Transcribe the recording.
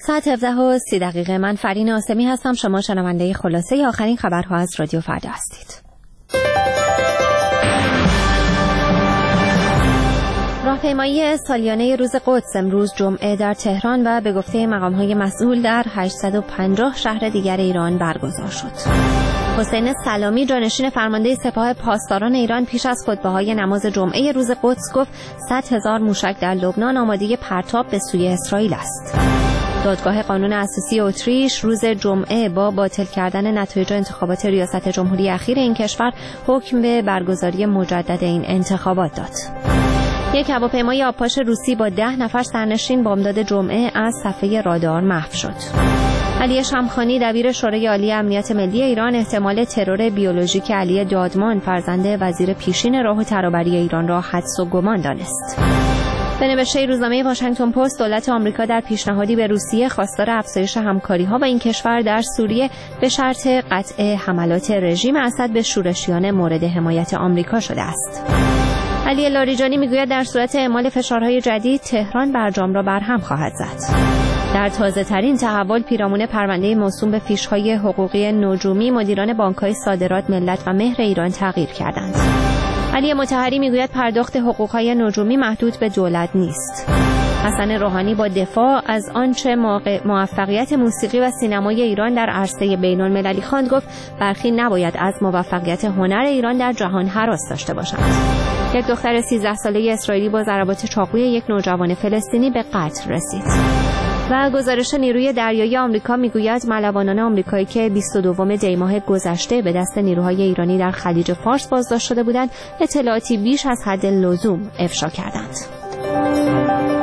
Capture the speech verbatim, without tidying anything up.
ساعت هفده و سی دقیقه. من فرین آسمی هستم. شما شنونده خلاصه آخرین خبرها از رادیو فردا هستید. راهپیمایی سالیانه روز قدس امروز جمعه در تهران و به گفته مقام‌های مسئول در هشتصد و پنجاه شهر دیگر ایران برگزار شد. حسین سلامی جانشین فرمانده سپاه پاسداران ایران پیش از خطبه‌های نماز جمعه روز قدس گفت صد هزار موشک در لبنان آماده پرتاب به سوی اسرائیل است. دادگاه قانون اساسی اتریش روز جمعه با باطل کردن نتایج انتخابات ریاست جمهوری اخیر این کشور حکم به برگزاری مجدد این انتخابات داد. یک هواپیمای آبپاش روسی با ده نفر سرنشین بامداد جمعه از صفحه رادار محو شد. علی شمخانی دبیر شورای عالی امنیت ملی ایران احتمال ترور بیولوژیک علی دادمان فرزند وزیر پیشین راه و ترابری ایران را حدس و گمان دانست. به نوشته روزنامه واشنگتن پست دولت آمریکا در پیشنهادی به روسیه خواستار افزایش همکاری‌ها با این کشور در سوریه به شرط قطع حملات رژیم اسد به شورشیان مورد حمایت آمریکا شده است. علی لاریجانی میگوید در صورت اعمال فشارهای جدید تهران برجام را برهم خواهد زد. در تازه ترین تحول پیرامون پرونده موسوم به فیش‌های حقوقی نجومی مدیران بانک‌های صادرات ملت و مهر ایران تغییر کردند. علی مطهری میگوید پرداخت حقوق‌های نجومی محدود به دولت نیست. حسن روحانی با دفاع از آنچه موفقیت موسیقی و سینمای ایران در عرصه بین‌المللی خواند گفت برخی نباید از موفقیت هنر ایران در جهان هراس داشته باشند. یک دختر سیزده ساله اسرائیلی با ضربات چاقوی یک نوجوان فلسطینی به قتل رسید. و گزارش نیروی دریایی آمریکا میگوید ملوانان آمریکایی که بیست و دوم دی ماه گذشته به دست نیروهای ایرانی در خلیج فارس بازداشت شده بودند اطلاعاتی بیش از حد لزوم افشا کردند.